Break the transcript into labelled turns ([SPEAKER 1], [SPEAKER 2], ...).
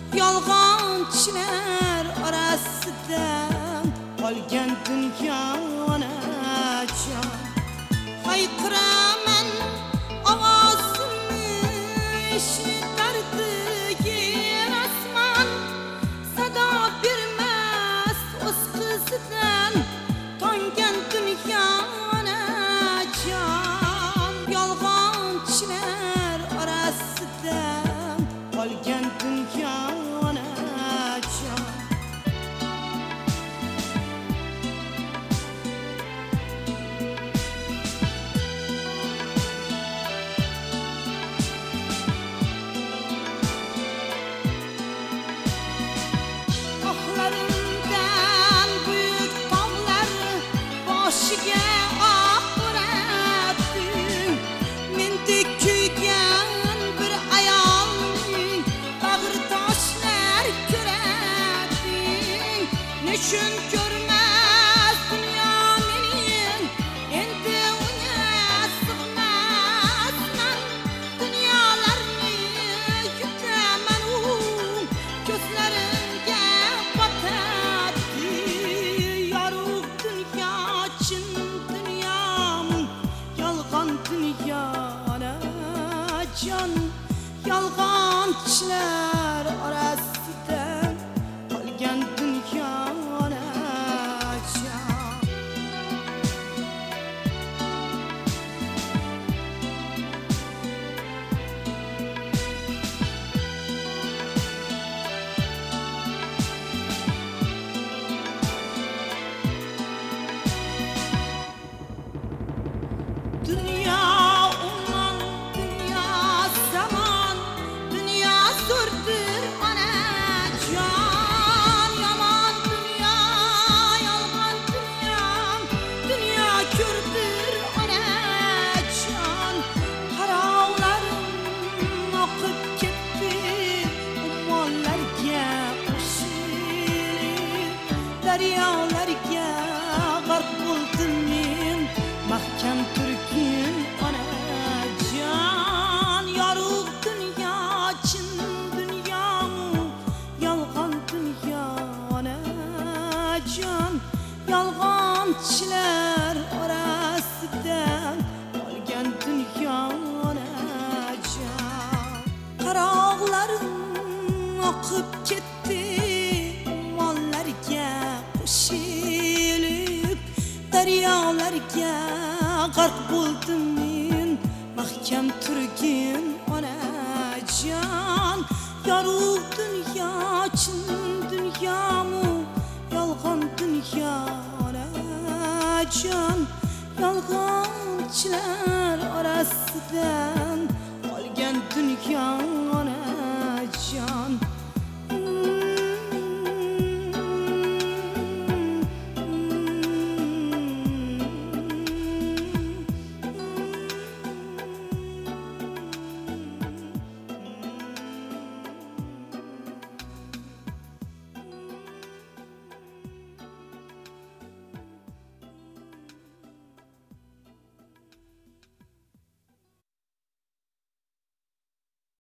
[SPEAKER 1] yolg'onchilar orasidan qolgan dunyonajon hayqiraman ovozimni eshitardi yer osmon sado bermas o'z qizidan tongan dunyonajon yolg'onchilar orasidan qolgan dunyonajon oqlarimdan buyuk tog'lar boshiga oqratding mendek kuygan bir ayolning bag'ri toshlar ko'rading nechun ko'rmas dunyo mening endi unga sig'masman dunyolarni yutaman u ko'zlarimga botadi yorug' dunyo chin dunyom yolg'on dunyonajon yolg'onchilar orasidan qolgan dunyonajon Dünya umman, dünya zaman, dünya zordur anacan. Yaman dünya, yalgan dünyam, dünya kördür anacan. Qaroqlarim oqib ketdi, ummonlarga qo'shilib, daryolarga g'arq bo'ldim men. Mahkam turgin onajon yorug' dunyo chin dunyomu yolg'on dunyonajon yolg'onchilar orasidan qolgan dunyonajon qaroqlarim oqib ketdi ummonlarga qo'shilib daryolarga g'arq bo'ldim men mahkam turgin onajon yorug' dunyo chin dunyomu yolg'on dunyonajon yolg'onchilar orasidan qolgan dunyonajon